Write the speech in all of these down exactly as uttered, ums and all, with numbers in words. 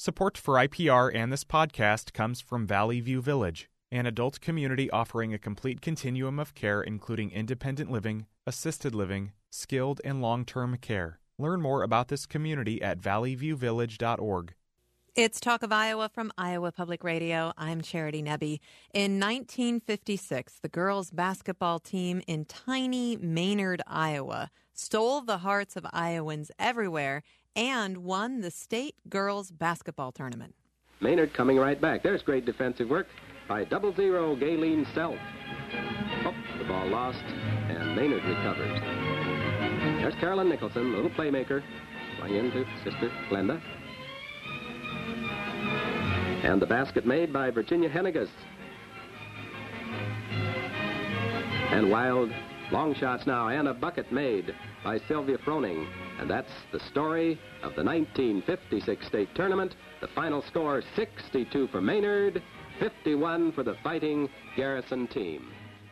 Support for I P R and this podcast comes from Valley View Village, an adult community offering a complete continuum of care including independent living, assisted living, skilled and long-term care. Learn more about this community at valley view village dot org. It's Talk of Iowa from Iowa Public Radio. I'm Charity Nebbe. In nineteen fifty-six, the girls' basketball team in tiny Maynard, Iowa, stole the hearts of Iowans everywhere and won the state girls' basketball tournament. Maynard coming right back. There's great defensive work by double zero Galen Self. Oh, the ball lost, and Maynard recovers. There's Carolyn Nicholson, little playmaker, going into sister Glenda. And the basket made by Virginia Hennigas. And wild long shots now, and a bucket made by Sylvia Froning. And that's the story of the nineteen fifty-six state tournament. The final score, sixty-two for Maynard, fifty-one for the Fighting Garrison team.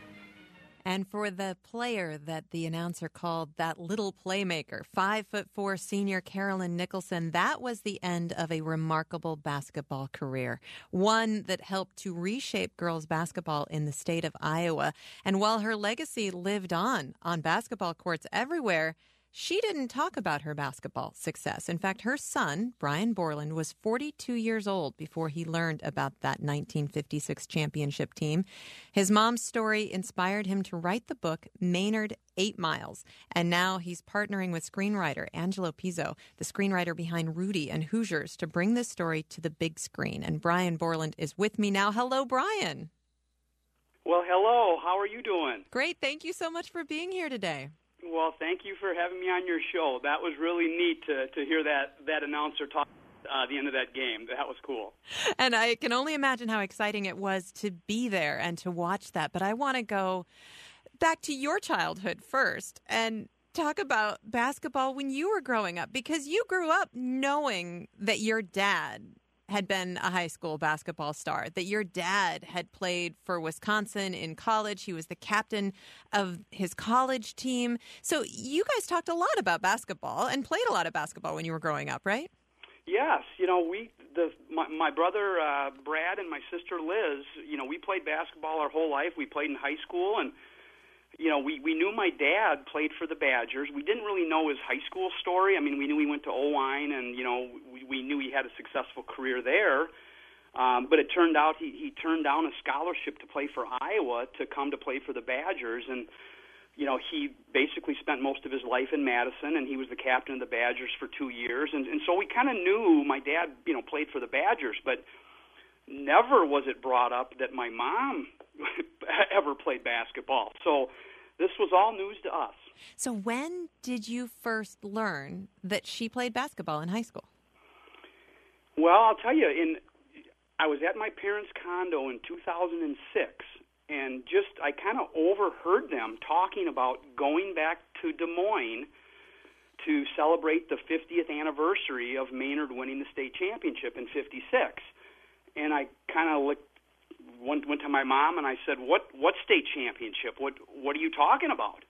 And for the player that the announcer called that little playmaker, five foot four senior Carolyn Nicholson, that was the end of a remarkable basketball career, one that helped to reshape girls basketball in the state of Iowa. And while her legacy lived on on basketball courts everywhere, she didn't talk about her basketball success. In fact, her son, Brian Borland, was forty-two years old before he learned about that nineteen fifty-six championship team. His mom's story inspired him to write the book Maynard Eight Miles. And now he's partnering with screenwriter Angelo Pizzo, the screenwriter behind Rudy and Hoosiers, to bring this story to the big screen. And Brian Borland is with me now. Hello, Brian. Well, hello. How are you doing? Great. Thank you so much for being here today. Well, thank you for having me on your show. That was really neat to, to hear that, that announcer talk uh, at the end of that game. That was cool. And I can only imagine how exciting it was to be there and to watch that. But I want to go back to your childhood first and talk about basketball when you were growing up, because you grew up knowing that your dad had been a high school basketball star, that your dad had played for Wisconsin in college. He was the captain of his college team. So you guys talked a lot about basketball and played a lot of basketball when you were growing up, right? Yes. You know, we, the my, my brother uh, Brad and my sister Liz, you know, we played basketball our whole life. We played in high school, and you know, we, we knew my dad played for the Badgers. We didn't really know his high school story. I mean, we knew he went to Owine, and, you know, we, we knew he had a successful career there. Um, but it turned out he, he turned down a scholarship to play for Iowa to come to play for the Badgers. And, you know, he basically spent most of his life in Madison, and he was the captain of the Badgers for two years. And, and so we kind of knew my dad, you know, played for the Badgers, but never was it brought up that my mom ever played basketball. So this was all news to us. So when did you first learn that she played basketball in high school? Well, I'll tell you, in I was at my parents' condo in two thousand six, and just I kind of overheard them talking about going back to Des Moines to celebrate the fiftieth anniversary of Maynard winning the state championship in fifty-six. And I kind of looked Went, went to my mom and I said, what what state championship? What what are you talking about?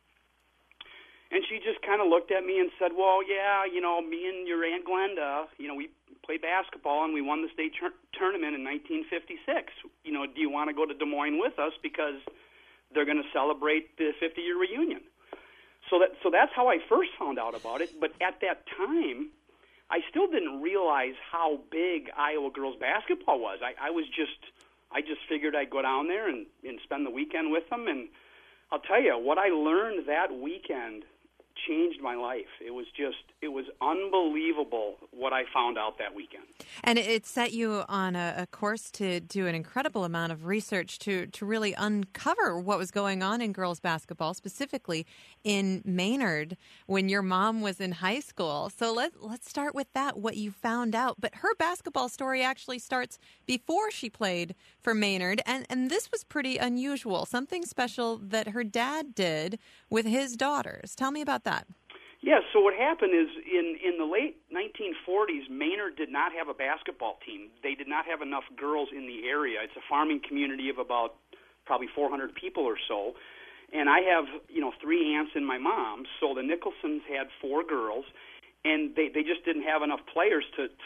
And she just kind of looked at me and said, well, yeah, you know, me and your Aunt Glenda, you know, we played basketball and we won the state tur- tournament in nineteen fifty-six. You know, do you want to go to Des Moines with us because they're going to celebrate the fifty-year reunion? So that so that's how I first found out about it. But at that time, I still didn't realize how big Iowa girls basketball was. I, I was just... I just figured I'd go down there and, and spend the weekend with them. And I'll tell you, what I learned that weekend changed my life. It was just, it was unbelievable what I found out that weekend. And it set you on a, a course to do an incredible amount of research to, to really uncover what was going on in girls basketball, specifically in Maynard when your mom was in high school. So let, let's start with that, what you found out. But her basketball story actually starts before she played for Maynard. And, and this was pretty unusual, something special that her dad did with his daughters. Tell me about that. Yes, so what happened is in, in the late nineteen forties, Maynard did not have a basketball team. They did not have enough girls in the area. It's a farming community of about probably four hundred people or so. And I have, you know, three aunts and my mom, so the Nicholsons had four girls, and they, they just didn't have enough players to, to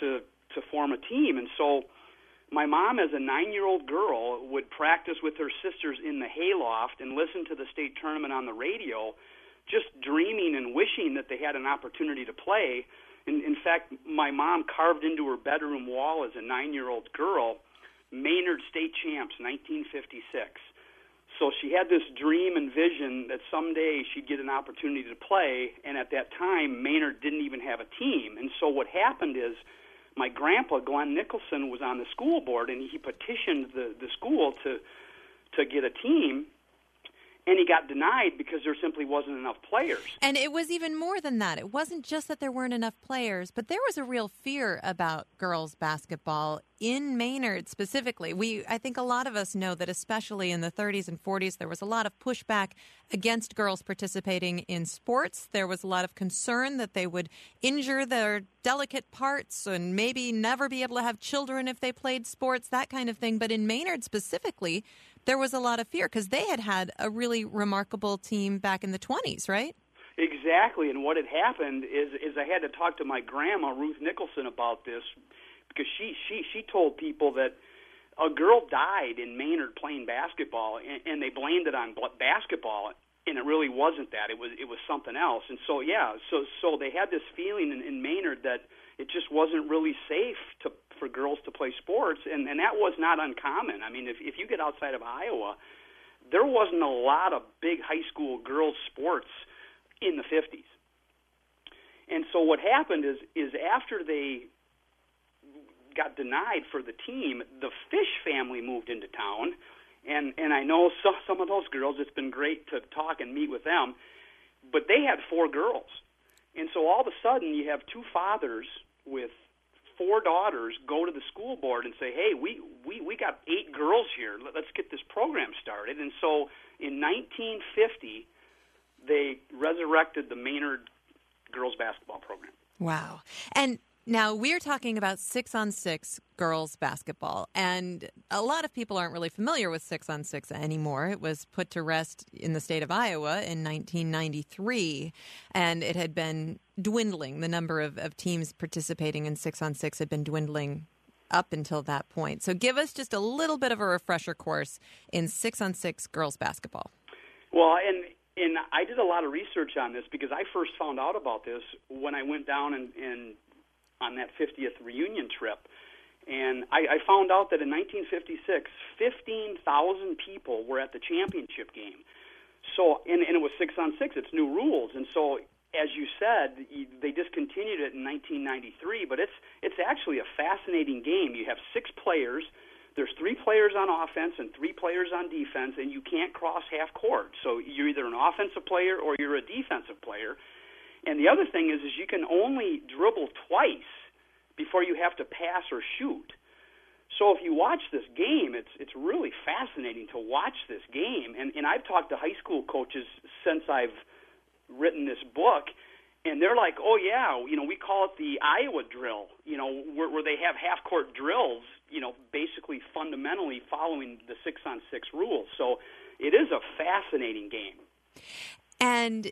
to form a team. And so my mom, as a nine-year-old girl, would practice with her sisters in the hayloft and listen to the state tournament on the radio, just dreaming and wishing that they had an opportunity to play. In, in fact, my mom carved into her bedroom wall as a nine-year-old girl, Maynard State Champs, nineteen fifty-six. So she had this dream and vision that someday she'd get an opportunity to play, and at that time, Maynard didn't even have a team. And so what happened is my grandpa, Glenn Nicholson, was on the school board, and he petitioned the, the school to to get a team, and he got denied because there simply wasn't enough players. And it was even more than that. It wasn't just that there weren't enough players, but there was a real fear about girls basketball in Maynard specifically. We, I think a lot of us know that especially in the thirties and forties, there was a lot of pushback against girls participating in sports. There was a lot of concern that they would injure their delicate parts and maybe never be able to have children if they played sports, that kind of thing. But in Maynard specifically, there was a lot of fear because they had had a really remarkable team back in the twenties, right? Exactly, and what had happened is is I had to talk to my grandma, Ruth Nicholson, about this because she, she, she told people that a girl died in Maynard playing basketball, and, and they blamed it on basketball, and it really wasn't that. It was it was something else. And so, yeah, so so they had this feeling in, in Maynard that it just wasn't really safe to for girls to play sports, and, and that was not uncommon. I mean, if, if you get outside of Iowa, there wasn't a lot of big high school girls sports in the fifties. And so what happened is is after they got denied for the team, the Fish family moved into town, and, and I know some, some of those girls, it's been great to talk and meet with them, but they had four girls. And so all of a sudden you have two fathers with four daughters go to the school board and say, hey, we, we, we got eight girls here. Let's get this program started. And so in nineteen fifty, they resurrected the Maynard girls basketball program. Wow. And now we're talking about six-on-six girls basketball, and a lot of people aren't really familiar with six-on-six anymore. It was put to rest in the state of Iowa in nineteen ninety-three, and it had been dwindling. The number of, of teams participating in six-on-six had been dwindling up until that point. So give us just a little bit of a refresher course in six-on-six girls basketball. Well, and and I did a lot of research on this because I first found out about this when I went down and, and on that fiftieth reunion trip. And I, I found out that in nineteen fifty-six, fifteen thousand people were at the championship game. So, and, and it was six on six. It's new rules. And so, as you said, they discontinued it in nineteen ninety-three, but it's it's actually a fascinating game. You have six players. There's three players on offense and three players on defense, and you can't cross half court. So you're either an offensive player or you're a defensive player. And the other thing is, is you can only dribble twice before you have to pass or shoot. So if you watch this game, it's it's really fascinating to watch this game. And, and I've talked to high school coaches since I've written this book, and they're like, oh, yeah, you know, we call it the Iowa drill, you know, where, where they have half-court drills, you know, basically fundamentally following the six-on-six rules. So it is a fascinating game. And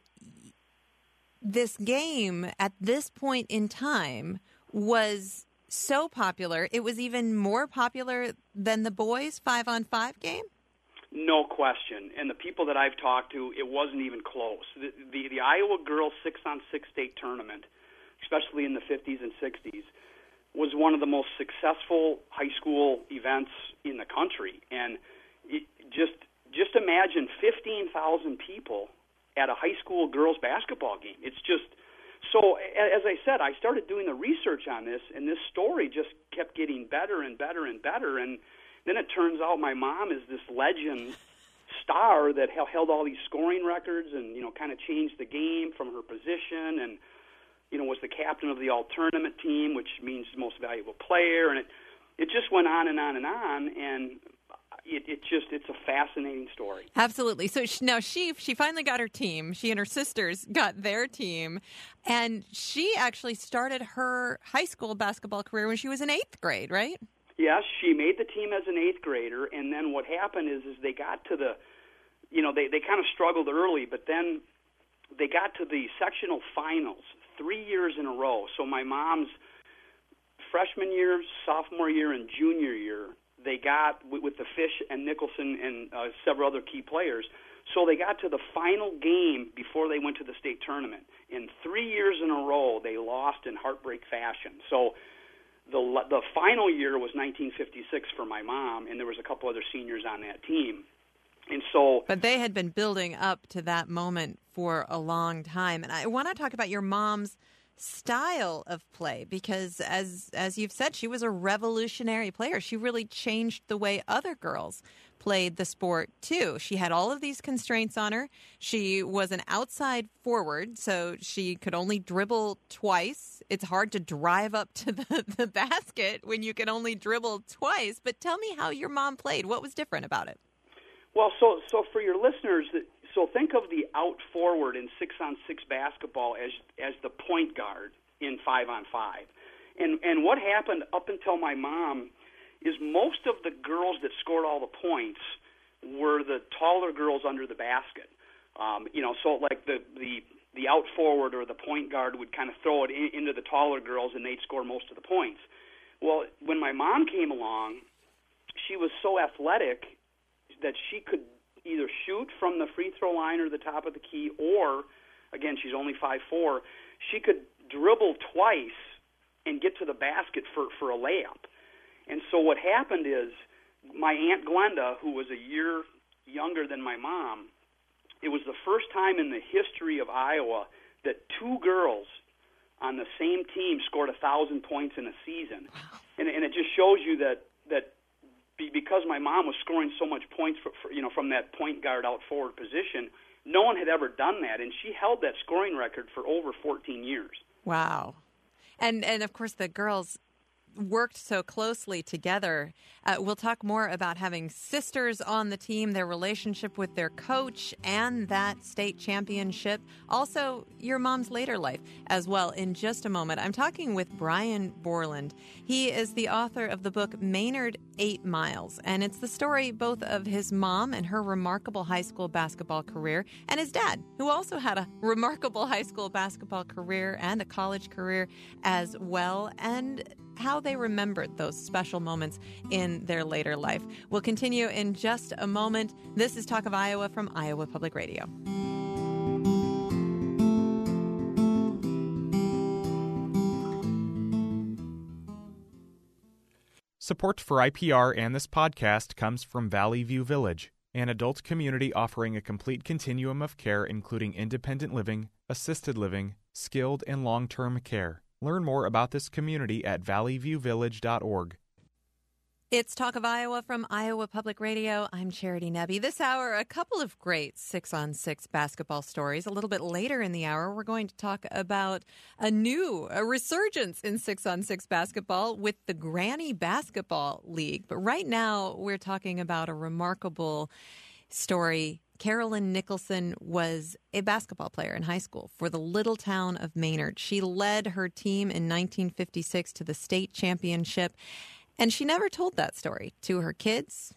this game, at this point in time, was so popular, it was even more popular than the boys' five-on-five game? No question. And the people that I've talked to, it wasn't even close. The, the, the Iowa girls six-on-six state tournament, especially in the fifties and sixties, was one of the most successful high school events in the country. And it, just just imagine fifteen thousand people at a high school girls basketball game. It's just so, as I said, I started doing the research on this, and this story just kept getting better and better and better. And then it turns out my mom is this legend star that held all these scoring records and, you know, kind of changed the game from her position and, you know, was the captain of the all-tournament team, which means most valuable player. And it, it just went on and on and on, and it, it just, it's a fascinating story. Absolutely. So she, now she, she finally got her team. She and her sisters got their team, and she actually started her high school basketball career when she was in eighth grade, right? Yes, she made the team as an eighth grader, and then what happened is is they got to the, you know, they, they kind of struggled early, but then they got to the sectional finals three years in a row. So my mom's freshman year, sophomore year, and junior year, they got, with, with the Fish and Nicholson and uh, several other key players, so they got to the final game before they went to the state tournament. In three years in a row, they lost in heartbreak fashion. So the the final year was nineteen fifty-six for my mom, and there was a couple other seniors on that team. And so, but they had been building up to that moment for a long time. And I want to talk about your mom's style of play, because as as you've said, she was a revolutionary player. She really changed the way other girls played the sport too. She had all of these constraints on her. She was an outside forward, so she could only dribble twice. It's hard to drive up to the, the basket when you can only dribble twice. But tell me how your mom played. What was different about it? Well, so so for your listeners, so think of the out forward in six-on-six basketball as as the point guard in five-on-five. And and what happened up until my mom is most of the girls that scored all the points were the taller girls under the basket. Um, you know, so like the, the, the out forward or the point guard would kind of throw it in, into the taller girls, and they'd score most of the points. Well, when my mom came along, she was so athletic that she could either shoot from the free throw line or the top of the key, or, again, she's only five foot four, she could dribble twice and get to the basket for, for a layup. And so what happened is my Aunt Glenda, who was a year younger than my mom, it was the first time in the history of Iowa that two girls on the same team scored a thousand points in a season. And, and it just shows you that that because my mom was scoring so much points for, for, you know, from that point guard out forward position, no one had ever done that, and she held that scoring record for over fourteen years. Wow. And and of course the girls worked so closely together. Uh, we'll talk more about having sisters on the team, their relationship with their coach, and that state championship. Also, your mom's later life as well in just a moment. I'm talking with Brian Borland. He is the author of the book Maynard Eight Miles, and it's the story both of his mom and her remarkable high school basketball career, and his dad, who also had a remarkable high school basketball career and a college career as well, and how they remembered those special moments in their later life. We'll continue in just a moment. This is Talk of Iowa from Iowa Public Radio. Support for I P R and this podcast comes from Valley View Village, an adult community offering a complete continuum of care, including independent living, assisted living, skilled and long-term care. Learn more about this community at valley view village dot org. It's Talk of Iowa from Iowa Public Radio. I'm Charity Nebbe. This hour, a couple of great six-on-six basketball stories. A little bit later in the hour, we're going to talk about a new, a resurgence in six-on-six basketball with the Granny Basketball League. But right now, we're talking about a remarkable story. Carolyn Nicholson was a basketball player in high school for the little town of Maynard. She led her team in nineteen fifty-six to the state championship, and she never told that story to her kids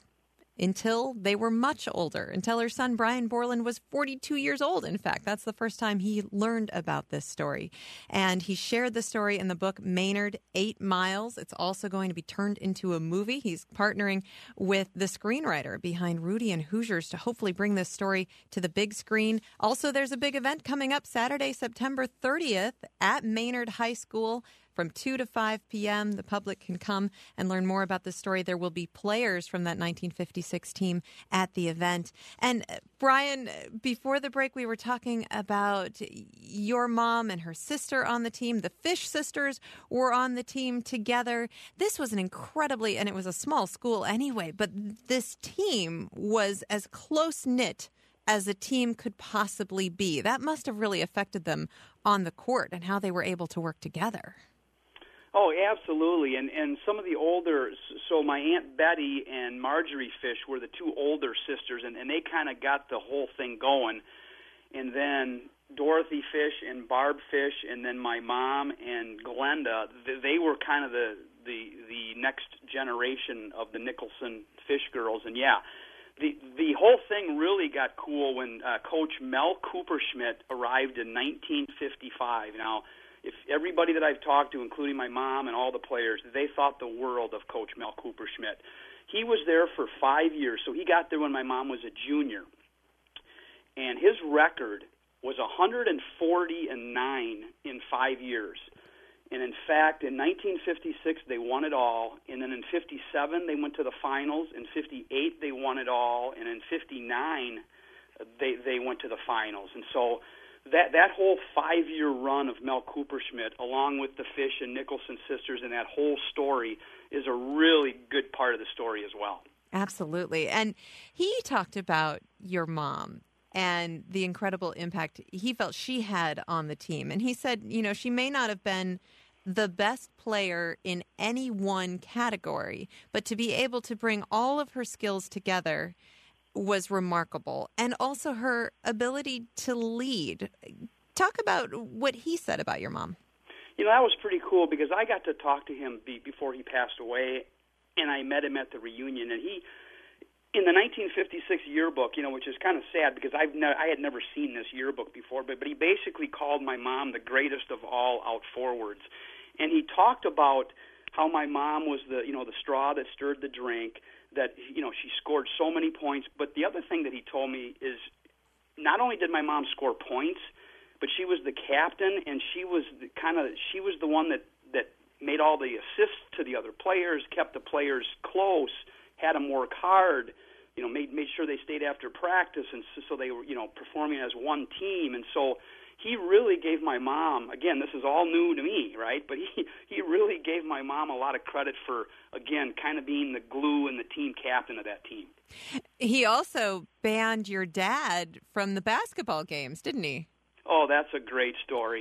until they were much older, until her son Brian Borland was forty-two years old. In fact, that's the first time he learned about this story. And he shared the story in the book Maynard Eight Miles. It's also going to be turned into a movie. He's partnering with the screenwriter behind Rudy and Hoosiers to hopefully bring this story to the big screen. Also, there's a big event coming up Saturday, September thirtieth at Maynard High School. From two to five p.m., the public can come and learn more about this story. There will be players from that nineteen fifty-six team at the event. And, uh, Brian, before the break, we were talking about your mom and her sister on the team. The Fish sisters were on the team together. This was an incredibly, and it was a small school anyway, but this team was as close-knit as a team could possibly be. That must have really affected them on the court and how they were able to work together. Oh, absolutely. And and some of the older, so my Aunt Betty and Marjorie Fish were the two older sisters, and, and they kind of got the whole thing going. And then Dorothy Fish and Barb Fish, and then my mom and Glenda, they were kind of the, the, the next generation of the Nicholson Fish girls. And, yeah, the, the whole thing really got cool when uh, Coach Mel Cooperschmidt arrived in nineteen fifty-five. Now, if everybody that I've talked to, including my mom and all the players, they thought the world of Coach Mel Cooperschmidt. He was there for five years, so he got there when my mom was a junior. And his record was one hundred forty and nine in five years. And in fact, in nineteen fifty-six, they won it all. And then in fifty-seven, they went to the finals. In fifty-eight, they won it all. And in fifty-nine, they they went to the finals. And so that that whole five-year run of Mel Cooperschmidt, along with the Fish and Nicholson sisters, and that whole story is a really good part of the story as well. Absolutely. And he talked about your mom and the incredible impact he felt she had on the team. And he said, you know, she may not have been the best player in any one category, but to be able to bring all of her skills together was remarkable. And also her ability to lead. Talk about what he said about your mom. You know, that was pretty cool because I got to talk to him be, before he passed away, and I met him at the reunion. And he, in the nineteen fifty-six yearbook, you know, which is kind of sad because I've ne- I had never seen this yearbook before, but, but he basically called my mom the greatest of all out forwards. And he talked about how my mom was the, you know, the straw that stirred the drink, that, you know, she scored so many points. But the other thing that he told me is not only did my mom score points, but she was the captain, and she was the kind of she was the one that, that made all the assists to the other players, kept the players close, had them work hard, you know, made made sure they stayed after practice, and so, so they were, you know, performing as one team. And so he really gave my mom, again, this is all new to me, right? But he he really gave my mom a lot of credit for, again, kind of being the glue and the team captain of that team. He also banned your dad from the basketball games, didn't he? Oh, that's a great story.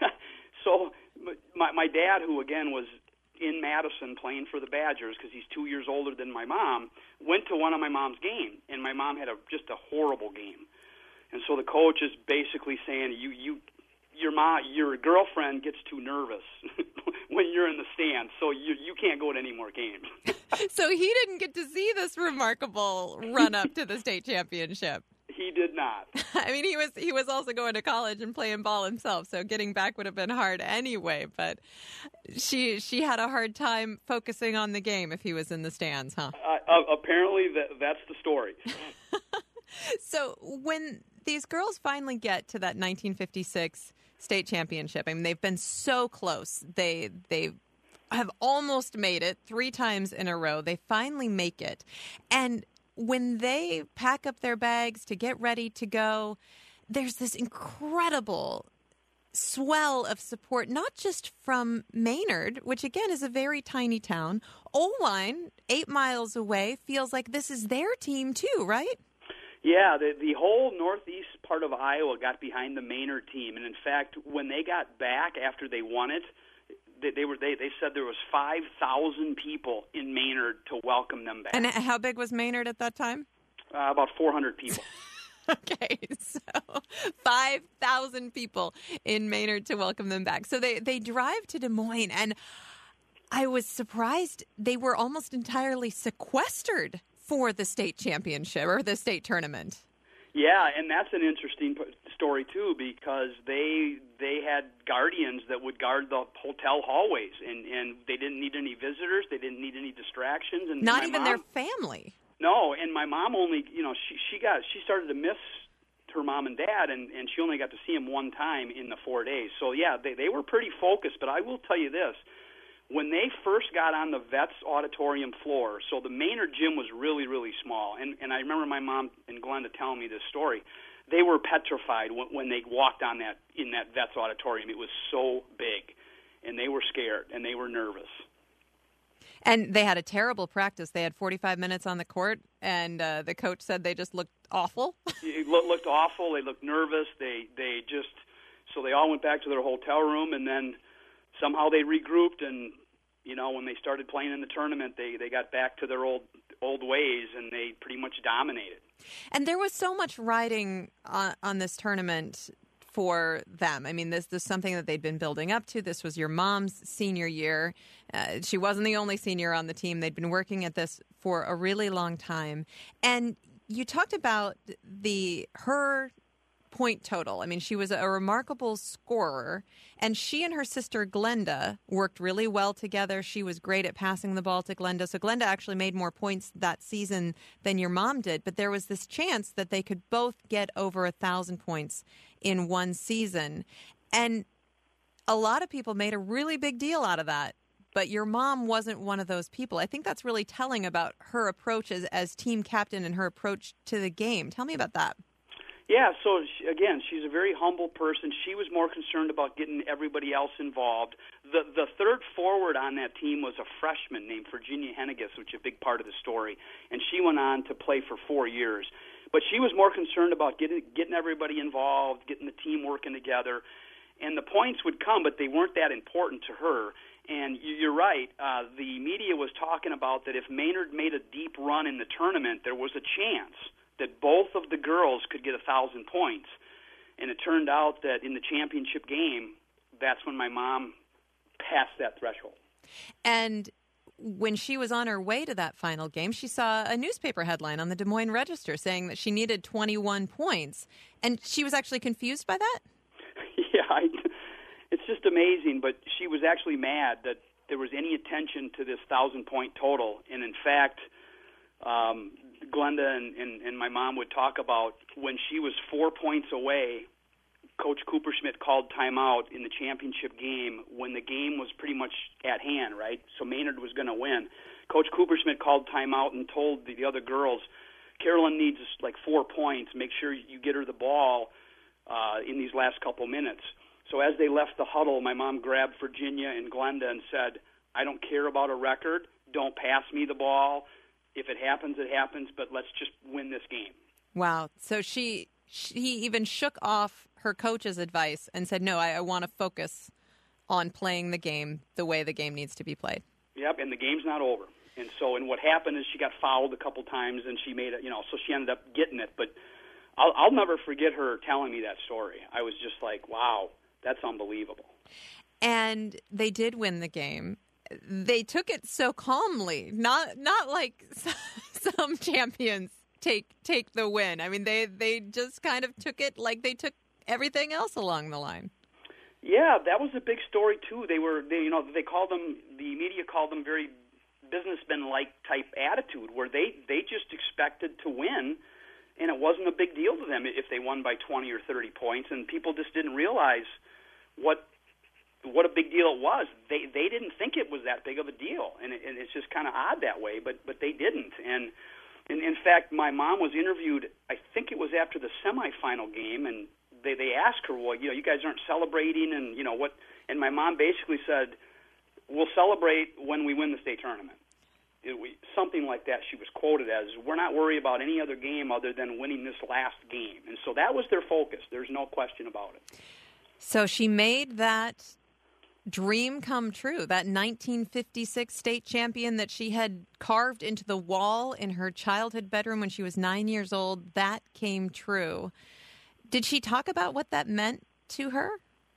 So my my dad, who again was in Madison playing for the Badgers because he's two years older than my mom, went to one of my mom's games, and my mom had a just a horrible game. And so the coach is basically saying, "You you your mom, your girlfriend gets too nervous when you're in the stands, so you you can't go to any more games." So he didn't get to see this remarkable run up to the state championship. He did not. I mean, he was he was also going to college and playing ball himself, so getting back would have been hard anyway. But she she had a hard time focusing on the game if he was in the stands, huh? Uh, apparently, that that's the story. So when these girls finally get to that nineteen fifty-six state championship, I mean, they've been so close. They they have almost made it three times in a row. They finally make it, and when they pack up their bags to get ready to go, there's this incredible swell of support, not just from Maynard, which again is a very tiny town. Oline, eight miles away, feels like this is their team too, right? Yeah, the the whole northeast part of Iowa got behind the Maynard team, and in fact, when they got back after they won it, they, they were they, they said there was five thousand people in Maynard to welcome them back. And how big was Maynard at that time? Uh, about four hundred people. Okay, so five thousand people in Maynard to welcome them back. So they, they drive to Des Moines, and I was surprised they were almost entirely sequestered for the state championship or the state tournament. Yeah, and that's an interesting story too, because they they had guardians that would guard the hotel hallways, and, and they didn't need any visitors, they didn't need any distractions, and not even mom, their family. No, and my mom only, you know, she she got she started to miss her mom and dad, and, and she only got to see them one time in the four days. So yeah, they they were pretty focused. But I will tell you this. When they first got on the Vets auditorium floor, so the Maynard gym was really, really small, and, and I remember my mom and Glenda telling me this story. They were petrified when, when they walked on that in that Vets auditorium. It was so big, and they were scared, and they were nervous. And they had a terrible practice. They had forty-five minutes on the court, and uh, the coach said they just looked awful. It looked awful. They looked nervous. They they just so they all went back to their hotel room, and then somehow they regrouped, and you know, when they started playing in the tournament, they, they got back to their old old ways, and they pretty much dominated. And there was so much riding on, on this tournament for them. I mean, this, this is something that they'd been building up to. This was your mom's senior year. Uh, she wasn't the only senior on the team. They'd been working at this for a really long time. And you talked about the her point total. I mean, she was a remarkable scorer, and she and her sister Glenda worked really well together. She was great at passing the ball to Glenda. So Glenda actually made more points that season than your mom did, but there was this chance that they could both get over a thousand points in one season. And a lot of people made a really big deal out of that. But your mom wasn't one of those people. I think that's really telling about her approach as, as team captain and her approach to the game. Tell me about that. Yeah, so she, again, she's a very humble person. She was more concerned about getting everybody else involved. The the third forward on that team was a freshman named Virginia Henniges, which is a big part of the story, and she went on to play for four years. But she was more concerned about getting getting everybody involved, getting the team working together, and the points would come, but they weren't that important to her. And you're right. Uh, the media was talking about that if Maynard made a deep run in the tournament, there was a chance that both of the girls could get a thousand points. And it turned out that in the championship game, that's when my mom passed that threshold. And when she was on her way to that final game, she saw a newspaper headline on the Des Moines Register saying that she needed twenty-one points. And she was actually confused by that? Yeah, I... It's just amazing, but she was actually mad that there was any attention to this thousand-point total. And, in fact, um, Glenda and, and, and my mom would talk about when she was four points away, Coach Cooperschmidt called timeout in the championship game when the game was pretty much at hand, right? So Maynard was going to win. Coach Cooperschmidt called timeout and told the, the other girls, Carolyn needs like four points. Make sure you get her the ball uh, in these last couple minutes. So as they left the huddle, my mom grabbed Virginia and Glenda and said, I don't care about a record. Don't pass me the ball. If it happens, it happens, but let's just win this game. Wow. So she she even shook off her coach's advice and said, no, I, I want to focus on playing the game the way the game needs to be played. Yep, and the game's not over. And so and what happened is she got fouled a couple times, and she made it, you know, so she ended up getting it. But I'll, I'll never forget her telling me that story. I was just like, wow. That's unbelievable. And they did win the game. They took it so calmly, not not like some champions take take the win. I mean, they, they just kind of took it like they took everything else along the line. Yeah, that was a big story too. They were, they, you know, they called them. The media called them very businessman-like type attitude, where they they just expected to win, and it wasn't a big deal to them if they won by twenty or thirty points, and people just didn't realize what what a big deal it was. They they didn't think it was that big of a deal, and, it, and it's just kind of odd that way, but but they didn't. And, and in fact, my mom was interviewed, I think it was after the semifinal game, and they, they asked her, well, you know, you guys aren't celebrating, and, you know, what, and my mom basically said, we'll celebrate when we win the state tournament. It, we, something like that she was quoted as, we're not worried about any other game other than winning this last game. And so that was their focus. There's no question about it. So she made that dream come true, that nineteen fifty-six state champion that she had carved into the wall in her childhood bedroom when she was nine years old. That came true. Did she talk about what that meant to her?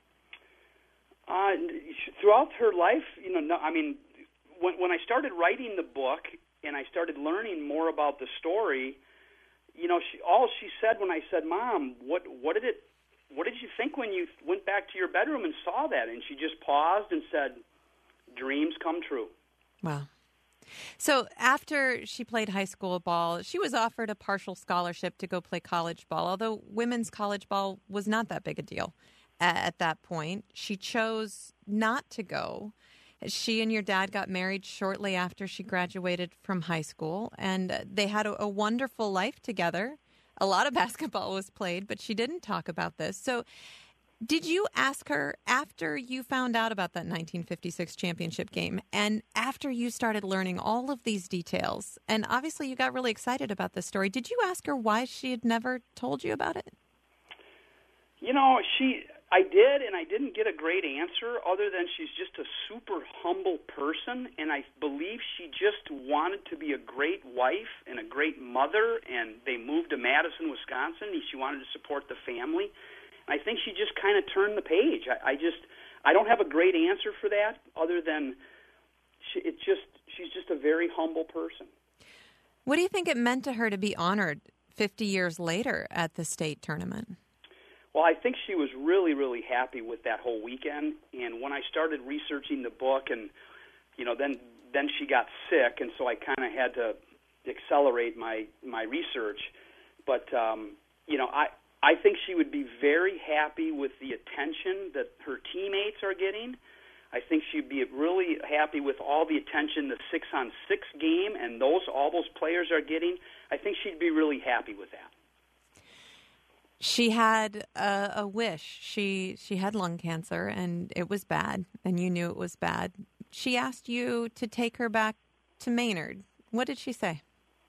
Uh, throughout her life, you know, no, I mean, when, when I started writing the book and I started learning more about the story, you know, she, all she said when I said, Mom, what, what did it, what did you think when you went back to your bedroom and saw that? And she just paused and said, dreams come true. Wow. So after she played high school ball, she was offered a partial scholarship to go play college ball, although women's college ball was not that big a deal at that point. She chose not to go. She and your dad got married shortly after she graduated from high school, and they had a, a wonderful life together. A lot of basketball was played, but she didn't talk about this. So did you ask her after you found out about that nineteen fifty-six championship game and after you started learning all of these details, and obviously you got really excited about this story, did you ask her why she had never told you about it? You know, she... I did, and I didn't get a great answer other than she's just a super humble person, and I believe she just wanted to be a great wife and a great mother, and they moved to Madison, Wisconsin, and she wanted to support the family. I think she just kind of turned the page. I, I just, I don't have a great answer for that other than she, it just, she's just a very humble person. What do you think it meant to her to be honored fifty years later at the state tournament? Well, I think she was really, really happy with that whole weekend. And when I started researching the book, and you know, then then she got sick, and so I kind of had to accelerate my my research. But um, you know, I I think she would be very happy with the attention that her teammates are getting. I think she'd be really happy with all the attention the six on six game and those all those players are getting. I think she'd be really happy with that. She had a, a wish. She she had lung cancer, and it was bad, and you knew it was bad. She asked you to take her back to Maynard. What did she say?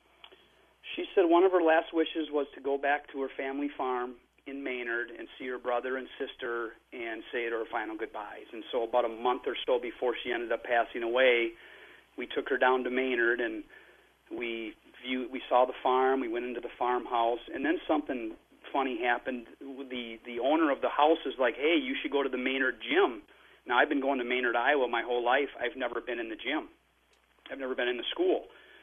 She said one of her last wishes was to go back to her family farm in Maynard and see her brother and sister and say her final goodbyes. And so about a month or so before she ended up passing away, we took her down to Maynard, and we viewed, we saw the farm, we went into the farmhouse, and then something funny happened. The the owner of the house is like, hey, you should go to the Maynard gym. Now, I've been going to Maynard, Iowa my whole life. I've never been in the gym. I've never been in the school.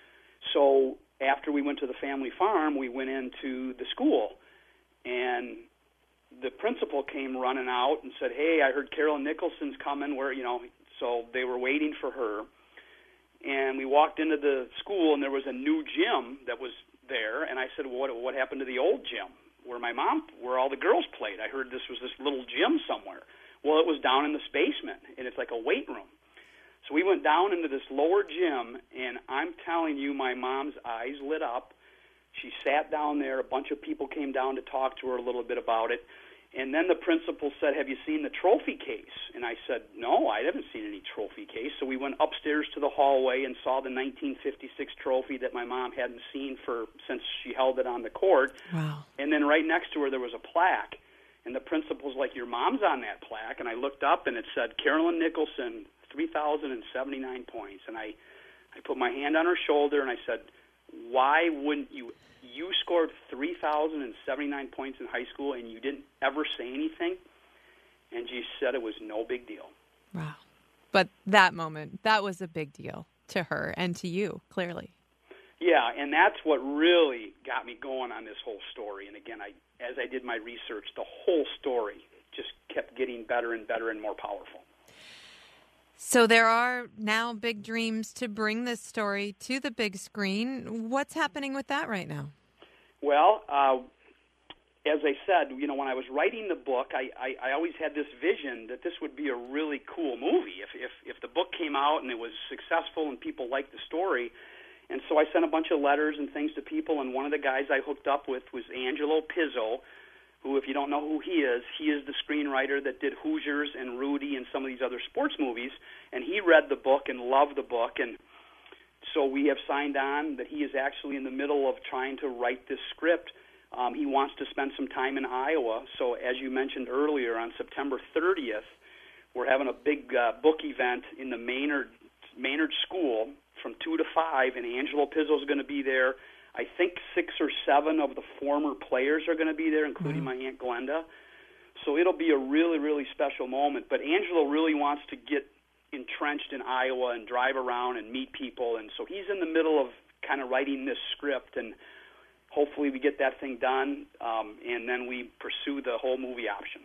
So after we went to the family farm, we went into the school, and the principal came running out and said, hey, I heard Carolyn Nicholson's coming. Where, you know, so they were waiting for her. And we walked into the school, and there was a new gym that was there. And I said, well, what, what happened to the old gym where my mom, where all the girls played? I heard this was this little gym somewhere. Well, it was down in this basement, and it's like a weight room. So we went down into this lower gym, and I'm telling you, my mom's eyes lit up. She sat down there. A bunch of people came down to talk to her a little bit about it. And then the principal said, have you seen the trophy case? And I said, no, I haven't seen any trophy case. So we went upstairs to the hallway and saw the nineteen fifty-six trophy that my mom hadn't seen for since she held it on the court. Wow. And then right next to her there was a plaque. And the principal's like, your mom's on that plaque. And I looked up, and it said, Carolyn Nicholson, three thousand seventy-nine points. And I, I put my hand on her shoulder, and I said, why wouldn't you? You scored three thousand seventy-nine points in high school, and you didn't ever say anything? And she said it was no big deal. Wow. But that moment, that was a big deal to her and to you, clearly. Yeah, and that's what really got me going on this whole story. And again, I, as I did my research, the whole story just kept getting better and better and more powerful. So there are now big dreams to bring this story to the big screen. What's happening with that right now? Well, uh, as I said, you know, when I was writing the book, I, I, I always had this vision that this would be a really cool movie if, if, if the book came out and it was successful and people liked the story. And so I sent a bunch of letters and things to people, and one of the guys I hooked up with was Angelo Pizzo, who, if you don't know who he is, he is the screenwriter that did Hoosiers and Rudy and some of these other sports movies, and he read the book and loved the book, and so we have signed on that he is actually in the middle of trying to write this script. Um, he wants to spend some time in Iowa, so as you mentioned earlier, on September thirtieth, we're having a big uh, book event in the Maynard, Maynard School from two to five, and Angelo Pizzo is going to be there. I think six or seven of the former players are going to be there, including mm-hmm. my Aunt Glenda. So it'll be a really, really special moment. But Angelo really wants to get entrenched in Iowa and drive around and meet people. And so he's in the middle of kind of writing this script, and hopefully we get that thing done, um, and then we pursue the whole movie option.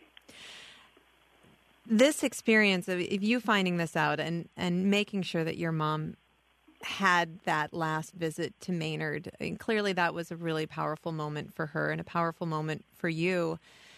This experience of, of you finding this out and, and making sure that your mom had that last visit to Maynard, and clearly that was a really powerful moment for her and a powerful moment for you.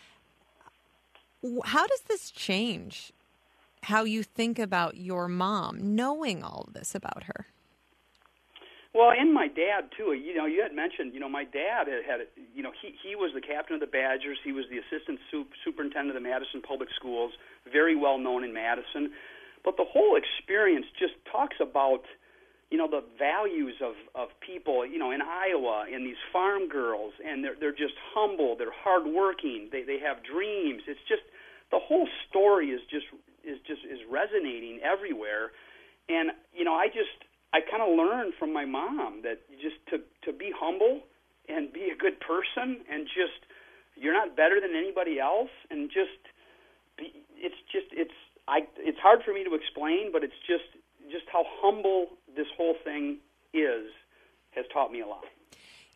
How does this change how you think about your mom, knowing all of this about her? Well, and my dad, too. You know, you had mentioned, you know, my dad had, had you know, he, he was the captain of the Badgers. He was the assistant superintendent of the Madison Public Schools, very well known in Madison. But the whole experience just talks about, you know, the values of, of people, you know, in Iowa, and these farm girls, and they're they're just humble, they're hardworking, they they have dreams. It's just, the whole story is just is just is resonating everywhere. And, you know, I just I kind of learned from my mom that just to to be humble and be a good person, and just, you're not better than anybody else, and just be, it's just it's I it's hard for me to explain, but it's just just how humble this whole thing is has taught me a lot.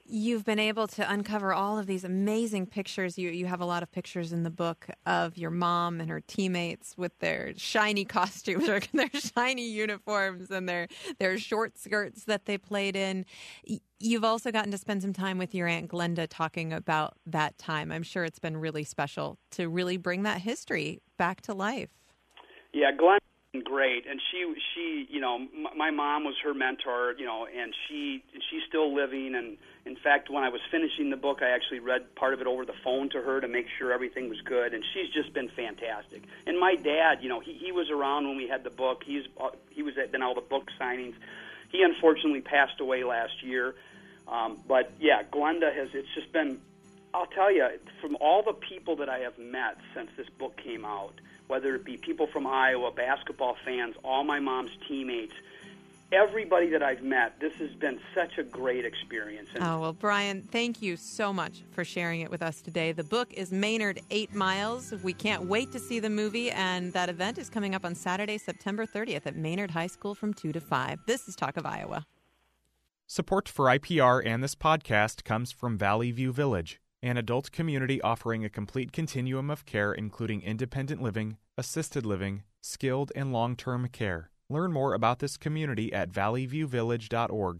You've been able to uncover all of these amazing pictures. You you have a lot of pictures in the book of your mom and her teammates with their shiny costumes or their shiny uniforms and their, their short skirts that they played in. You've also gotten to spend some time with your Aunt Glenda talking about that time. I'm sure it's been really special to really bring that history back to life. Yeah, Glenda. Great, and she, she, you know, m- my mom was her mentor, you know, and she, she's still living. And in fact, when I was finishing the book, I actually read part of it over the phone to her to make sure everything was good. And she's just been fantastic. And my dad, you know, he, he was around when we had the book. He's uh, he was at been all the book signings. He unfortunately passed away last year. Um, but yeah, Glenda has. It's just been. I'll tell you, from all the people that I have met since this book came out, whether it be people from Iowa, basketball fans, all my mom's teammates, everybody that I've met, this has been such a great experience. And oh, well, Brian, thank you so much for sharing it with us today. The book is Maynard Eight Miles. We can't wait to see the movie, and that event is coming up on Saturday, September thirtieth at Maynard High School from two to five. This is Talk of Iowa. Support for I P R and this podcast comes from Valley View Village, an adult community offering a complete continuum of care, including independent living, assisted living, skilled, and long-term care. Learn more about this community at valley view village dot org.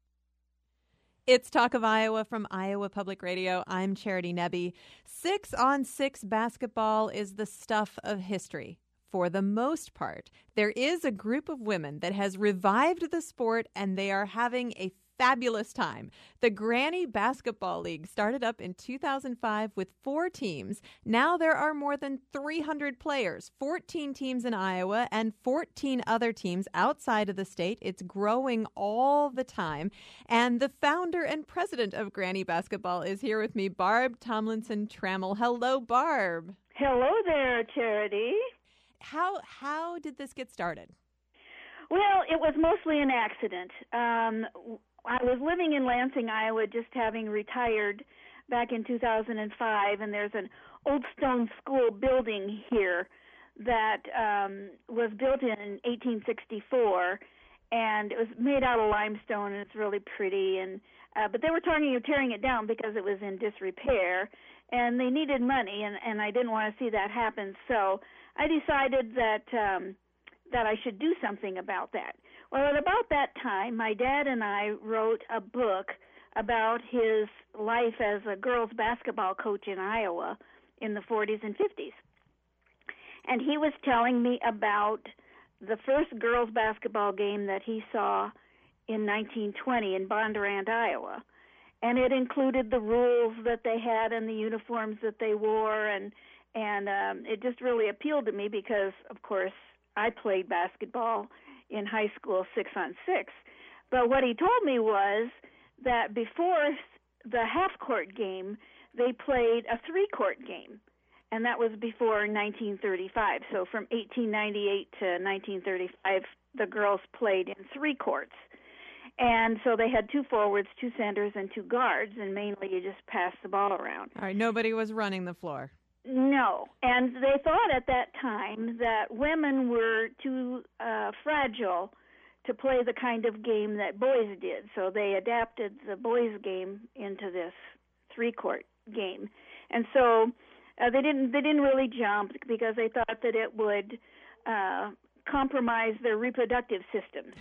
It's Talk of Iowa from Iowa Public Radio. I'm Charity Nebbe. Six-on-six basketball is the stuff of history. For the most part, there is a group of women that has revived the sport, and they are having a fabulous time. The Granny Basketball League started up in two thousand five with four teams. Now there are more than three hundred players, fourteen teams in Iowa and fourteen other teams outside of the state. It's growing all the time. And the founder and president of Granny Basketball is here with me, Barb Tomlinson Trammell. Hello, Barb. Hello there, Charity. How how did this get started? Well, it was mostly an accident. Um, I was living in Lansing, Iowa, just having retired back in two thousand five, and there's an old stone school building here that um, was built in eighteen sixty-four, and it was made out of limestone, and it's really pretty. And uh, but they were talking of tearing it down because it was in disrepair, and they needed money, and, and I didn't want to see that happen. So I decided that um, that I should do something about that. Well, at about that time, my dad and I wrote a book about his life as a girls' basketball coach in Iowa in the forties and fifties. And he was telling me about the first girls' basketball game that he saw in nineteen twenty in Bondurant, Iowa. And it included the rules that they had and the uniforms that they wore, and, and um, it just really appealed to me because, of course, I played basketball in high school six on six. But what he told me was that before the half-court game, they played a three-court game, and that was before nineteen thirty-five. So from eighteen ninety-eight to nineteen thirty-five, the girls played in three courts. And so they had two forwards, two centers, and two guards, and mainly you just passed the ball around. All right, nobody was running the floor. No, and they thought at that time that women were too uh, fragile to play the kind of game that boys did, so they adapted the boys' game into this three-court game. And so uh, they didn't they didn't really jump because they thought that it would uh, compromise their reproductive systems.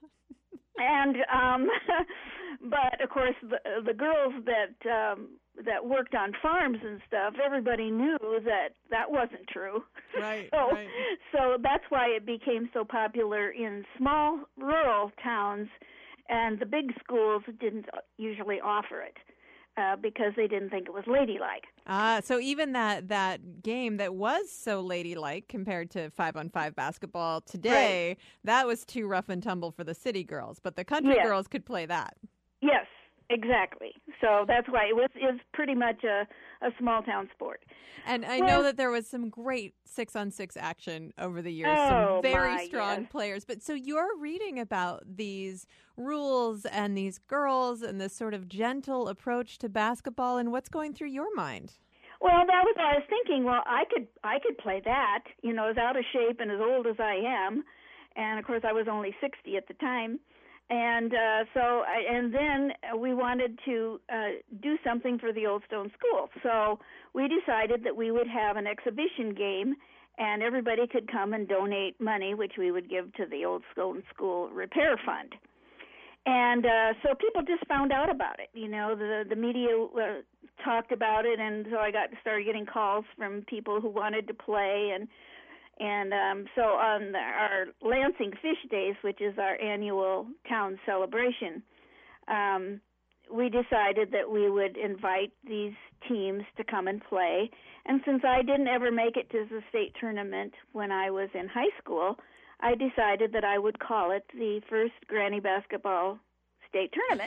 and um, but of course the the girls that um, that worked on farms and stuff, everybody knew that that wasn't true. Right, so, right. So that's why it became so popular in small rural towns, and the big schools didn't usually offer it uh, because they didn't think it was ladylike. Ah, so even that, that game that was so ladylike compared to five-on-five basketball today, right. that was too rough and tumble for the city girls, but the country yes. girls could play that. Yes. Exactly. So that's why it was is pretty much a, a small town sport. And I well, know that there was some great six on six action over the years, oh, some very my, strong yes. players. But so you're reading about these rules and these girls and this sort of gentle approach to basketball, and what's going through your mind? Well, that was what I was thinking. Well, I could I could play that, you know, as out of shape and as old as I am, and of course I was only sixty at the time. And uh, so, I, and then we wanted to uh, do something for the Old Stone School. So we decided that we would have an exhibition game, and everybody could come and donate money, which we would give to the Old Stone School Repair Fund. And uh, so people just found out about it. You know, the the media uh, talked about it, and so I got started getting calls from people who wanted to play. And and um, so on the, our Lansing Fish Days, which is our annual town celebration, um, we decided that we would invite these teams to come and play. And since I didn't ever make it to the state tournament when I was in high school, I decided that I would call it the first Granny Basketball State Tournament.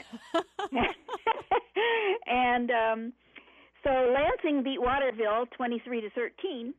And um, so Lansing beat Waterville twenty-three to thirteen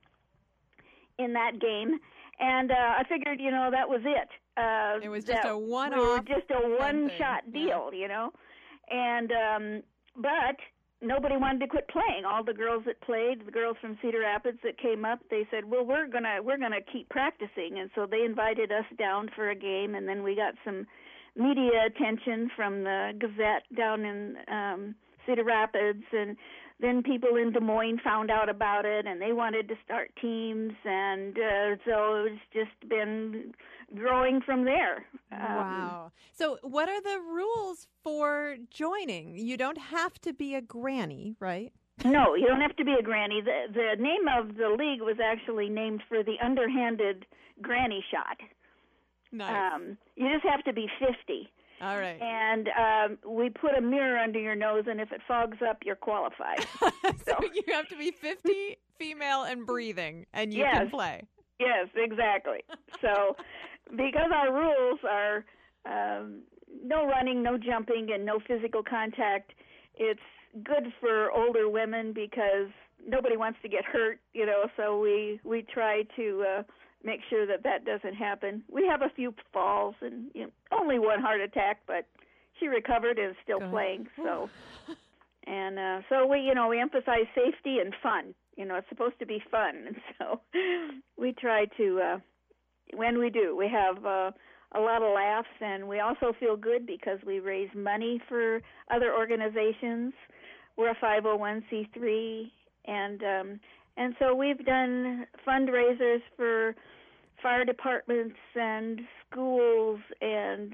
in that game, and uh, I figured, you know, that was it. Uh, it was just a one-off, we were just a one-shot deal, yeah. you know. And um, but nobody wanted to quit playing. All the girls that played, the girls from Cedar Rapids that came up, they said, "Well, we're gonna we're gonna keep practicing." And so they invited us down for a game, and then we got some media attention from the Gazette down in um, Cedar Rapids, and then people in Des Moines found out about it, and they wanted to start teams, and uh, so it's just been growing from there. Wow. Um, so what are the rules for joining? You don't have to be a granny, right? No, you don't have to be a granny. The, the name of the league was actually named for the underhanded granny shot. Nice. Um, you just have to be fifty. All right. And um, we put a mirror under your nose, and if it fogs up, you're qualified. so, so you have to be fifty, female, and breathing, and you yes. can play. Yes, exactly. So because our rules are um, no running, no jumping, and no physical contact, it's good for older women because nobody wants to get hurt, you know, so we, we try to uh, make sure that that doesn't happen. We have a few falls and you know, only one heart attack, but she recovered and is still Good. playing. So, and uh, so we, you know, we emphasize safety and fun. You know, it's supposed to be fun, and so we try to. Uh, when we do, we have uh, a lot of laughs, and we also feel good because we raise money for other organizations. We're a five oh one c three, and um, and so we've done fundraisers for fire departments and schools and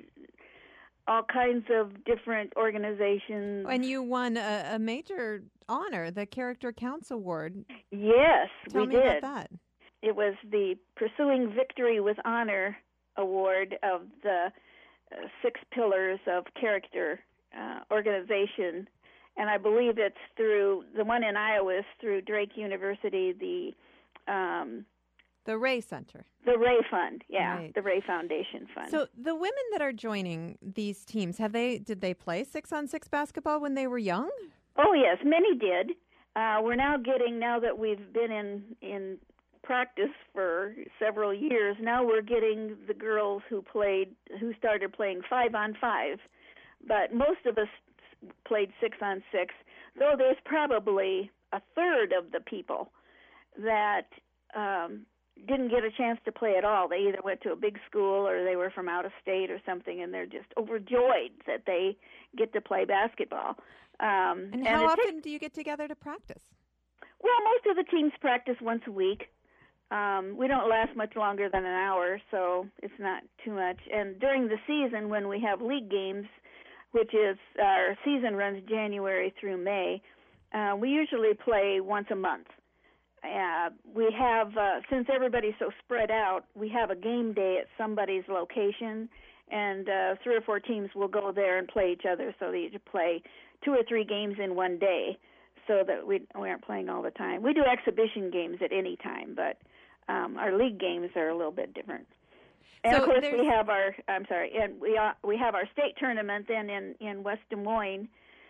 all kinds of different organizations. And you won a, a major honor, the Character Counts Award. Yes, Tell we me did. about that. It was the Pursuing Victory with Honor Award of the uh, Six Pillars of Character uh, organization. And I believe it's through, the one in Iowa is through Drake University, the um, The Ray Center. The Ray Fund, yeah, Right. the Ray Foundation Fund. So the women that are joining these teams, have they did they play six-on-six basketball when they were young? Oh, yes, many did. Uh, we're now getting, now that we've been in, in practice for several years, now we're getting the girls who played, who started playing five-on-five. But most of us played six-on-six, though there's probably a third of the people that um, didn't get a chance to play at all. They either went to a big school or they were from out of state or something, and they're just overjoyed that they get to play basketball. Um, And and how it often takes- do you get together to practice? Well, most of the teams practice once a week. Um, we don't last much longer than an hour, so it's not too much. And during the season, when we have league games, which is our season runs January through May, uh, we usually play once a month. Uh, we have, uh, since everybody's so spread out, we have a game day at somebody's location, and uh, three or four teams will go there and play each other, so they play two or three games in one day so that we, we aren't playing all the time. We do exhibition games at any time, but um, our league games are a little bit different. And So of course, there's- we have our, I'm sorry, and we uh, we have our state tournament then in, in West Des Moines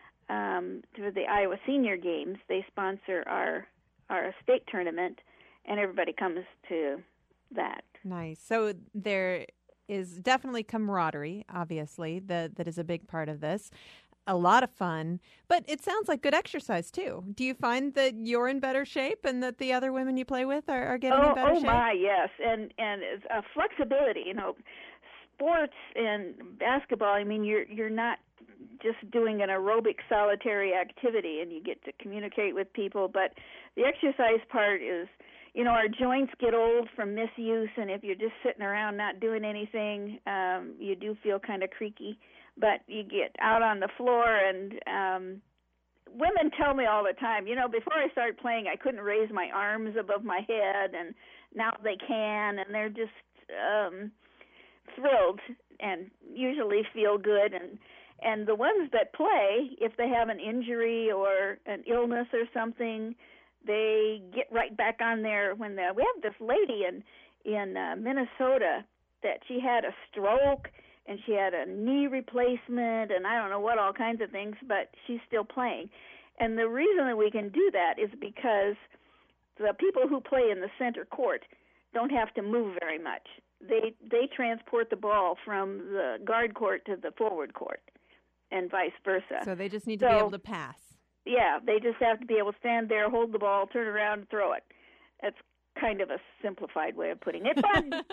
um, through the Iowa Senior Games. They sponsor our our state tournament, and everybody comes to that. Nice. So there is definitely camaraderie, obviously, that that is a big part of this. A lot of fun, but it sounds like good exercise too. Do you find that you're in better shape and that the other women you play with are, are getting oh, in better oh shape? my, yes, and and it's, uh, flexibility. You know, sports and basketball, I mean, you're you're not just doing an aerobic solitary activity, and you get to communicate with people. But the exercise part is, you know, our joints get old from misuse, and if you're just sitting around not doing anything, um, you do feel kind of creaky. But you get out on the floor, and um, women tell me all the time, you know, before I started playing, I couldn't raise my arms above my head, and now they can, and they're just um, thrilled and usually feel good. And and the ones that play, if they have an injury or an illness or something, they get right back on there. When the, we have this lady in in uh, Minnesota that she had a stroke and she had a knee replacement and I don't know what, all kinds of things, but she's still playing. And the reason that we can do that is because the people who play in the center court don't have to move very much. They they transport the ball from the guard court to the forward court and vice versa. So they just need to so, be able to pass. Yeah, they just have to be able to stand there, hold the ball, turn around, and throw it. That's kind of a simplified way of putting it. But,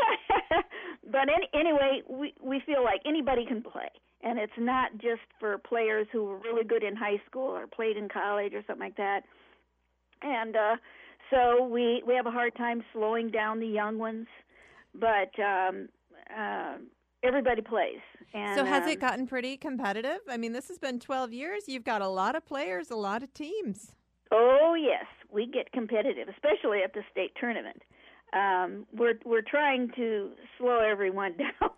but any, anyway, we, we feel like anybody can play. And it's not just for players who were really good in high school or played in college or something like that. And uh, so we, we have a hard time slowing down the young ones. But um, uh, everybody plays. And, so has um, it gotten pretty competitive? I mean, this has been twelve years. You've got a lot of players, a lot of teams. Oh, yes. We get competitive, especially at the state tournament. Um, we're we're trying to slow everyone down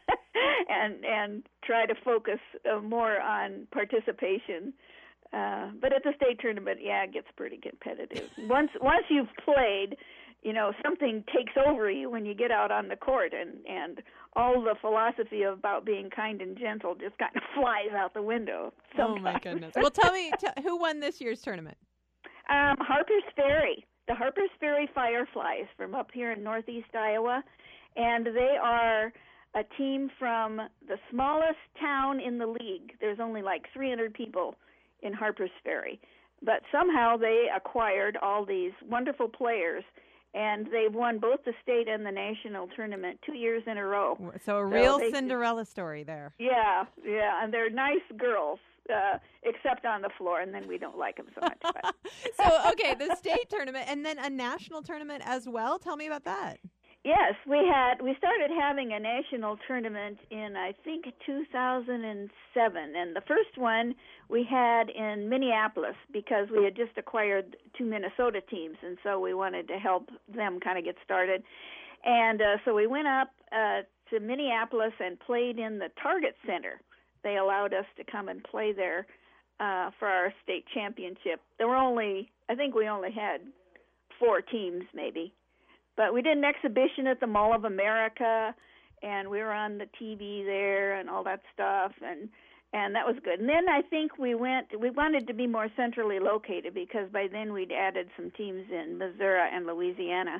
and and try to focus uh, more on participation. Uh, but at the state tournament, yeah, it gets pretty competitive. Once once you've played, you know, something takes over you when you get out on the court, and, and all the philosophy about being kind and gentle just kind of flies out the window sometimes. Oh, my goodness. Well, tell me, t- who won this year's tournament? Um, Harper's Ferry, the Harper's Ferry Fireflies from up here in northeast Iowa, and they are a team from the smallest town in the league. There's only like three hundred people in Harper's Ferry, but somehow they acquired all these wonderful players, and they've won both the state and the national tournament two years in a row. So a real so they, Cinderella story there. Yeah, yeah, and they're nice girls, uh, except on the floor, and then we don't like them so much. But. So, okay, the state tournament and then a national tournament as well. Tell me about that. Yes, we had we started having a national tournament in I think two thousand seven, and the first one we had in Minneapolis because we had just acquired two Minnesota teams, and so we wanted to help them kind of get started. And uh, so we went up uh, to Minneapolis and played in the Target Center. They allowed us to come and play there uh, for our state championship. There were only I think we only had four teams maybe. But we did an exhibition at the Mall of America, and we were on the T V there and all that stuff, and and that was good. And then I think we went, we wanted to be more centrally located because by then we'd added some teams in Missouri and Louisiana.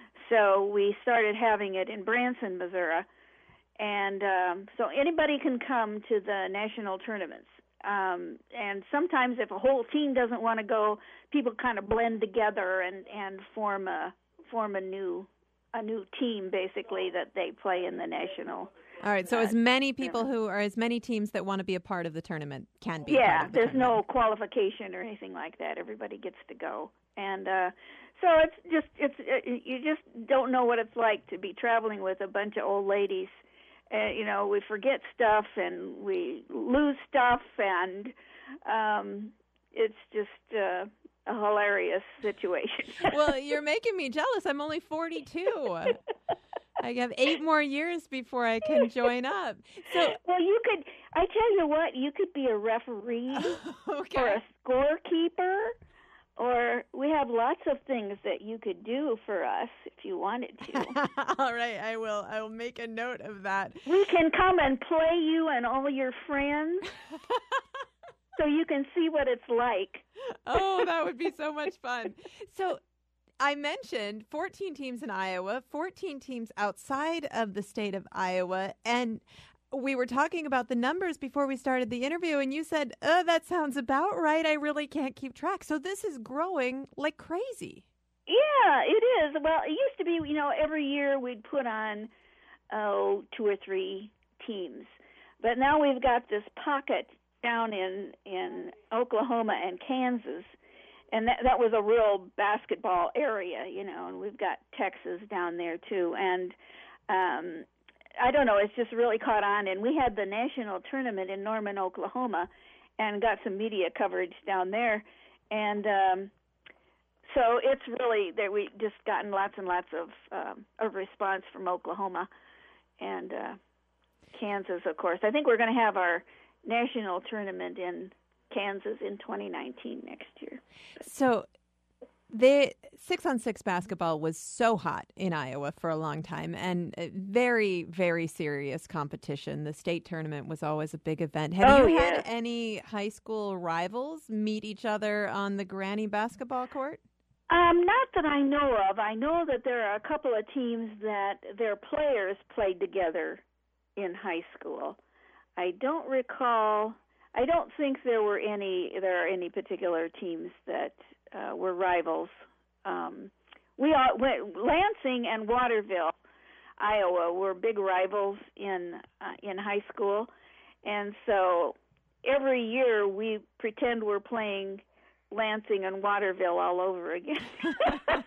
So we started having it in Branson, Missouri. And um, so anybody can come to the national tournaments. Um, and sometimes if a whole team doesn't want to go, people kind of blend together and, and form a form a new a new team basically that they play in the national. All right, so uh, as many people tournament. who are as many teams that want to be a part of the tournament can be. Yeah, part of the there's tournament. no qualification or anything like that. Everybody gets to go, and uh, so it's just it's it, you just don't know what it's like to be traveling with a bunch of old ladies. Uh, you know, we forget stuff and we lose stuff, and um, it's just. Uh, A hilarious situation. Well, you're making me jealous. I'm only forty-two. I have eight more years before I can join up. So, well, you could. I tell you what, you could be a referee okay. or a scorekeeper, or we have lots of things that you could do for us if you wanted to. All right, I will. I will make a note of that. We can come and play you and all your friends. So you can see what it's like. Oh, that would be so much fun. So I mentioned fourteen teams in Iowa, fourteen teams outside of the state of Iowa. And we were talking about the numbers before we started the interview. And you said, oh, that sounds about right. I really can't keep track. So this is growing like crazy. Yeah, it is. Well, it used to be, you know, every year we'd put on oh, two or three teams. But now we've got this pocket down in, in Oklahoma and Kansas, and that, that was a real basketball area, you know, and we've got Texas down there too. And um, I don't know, it's just really caught on. And we had the national tournament in Norman, Oklahoma, and got some media coverage down there. And um, so it's really that we just gotten lots and lots of um, of response from Oklahoma and uh, Kansas, of course. I think we're going to have our national tournament in Kansas in twenty nineteen next year. So the six-on-six basketball was so hot in Iowa for a long time, and very, very serious competition. The state tournament was always a big event. Have oh, you yeah. had any high school rivals meet each other on the Granny basketball court? Um, not that I know of. I know that there are a couple of teams that their players played together in high school. I don't recall. I don't think there were any. There are any particular teams that uh, were rivals. Um, we all, Lansing and Waterville, Iowa, were big rivals in uh, in high school, and so every year we pretend we're playing Lansing and Waterville all over again because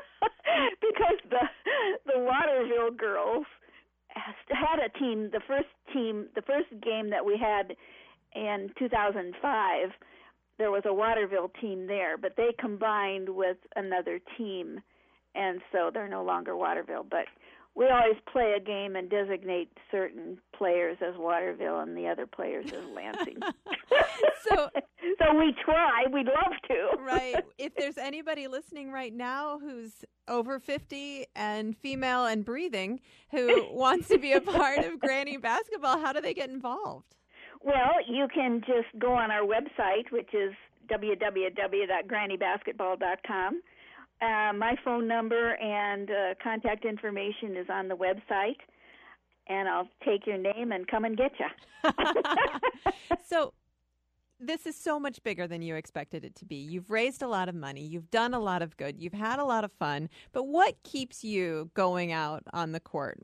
the the Waterville girls had a team. The first team, the first game that we had in two thousand five, there was a Waterville team there, but they combined with another team, and so they're no longer Waterville. But we always play a game and designate certain players as Waterville and the other players as Lansing. so, so we try. We'd love to. Right. If there's anybody listening right now who's over fifty and female and breathing who wants to be a part of Granny basketball, how do they get involved? Well, you can just go on our website, which is w w w dot granny basketball dot com. Uh, my phone number and uh, contact information is on the website, and I'll take your name and come and get you. So this is so much bigger than you expected it to be. You've raised a lot of money. You've done a lot of good. You've had a lot of fun. But what keeps you going out on the court?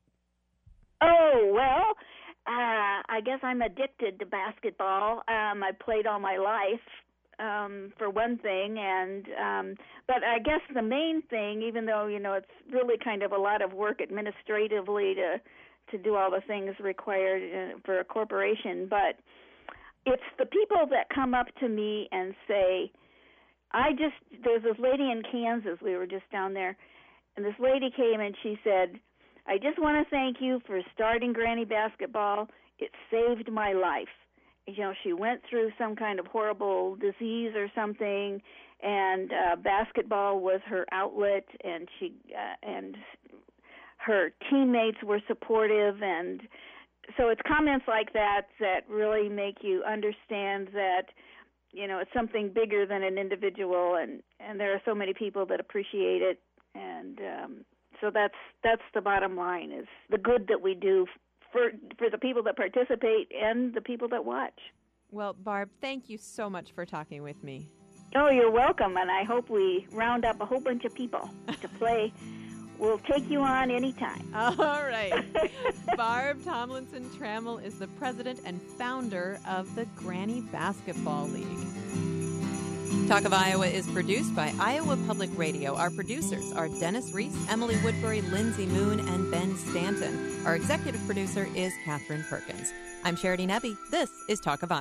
Oh, well, uh, I guess I'm addicted to basketball. Um, I played all my life. Um, for one thing, and um, but I guess the main thing, even though you know it's really kind of a lot of work administratively to to do all the things required uh, for a corporation, but it's the people that come up to me and say, "I just there's this lady in Kansas. We were just down there, and this lady came and she said, I just want to thank you for starting Granny Basketball. It saved my life." You know, she went through some kind of horrible disease or something, and uh, basketball was her outlet, and she uh, and her teammates were supportive, and so it's comments like that that really make you understand that, you know, it's something bigger than an individual, and, and there are so many people that appreciate it, and um, so that's that's the bottom line, is the good that we do for for the people that participate and the people that watch. Well, Barb, thank you so much for talking with me. Oh, you're welcome, and I hope we round up a whole bunch of people to play. We'll take you on anytime. All right. Barb Tomlinson Trammell is the president and founder of the Granny Basketball League. Talk of Iowa is produced by Iowa Public Radio. Our producers are Dennis Reese, Emily Woodbury, Lindsay Moon, and Ben Stanton. Our executive producer is Catherine Perkins. I'm Charity Nebbe. This is Talk of Iowa.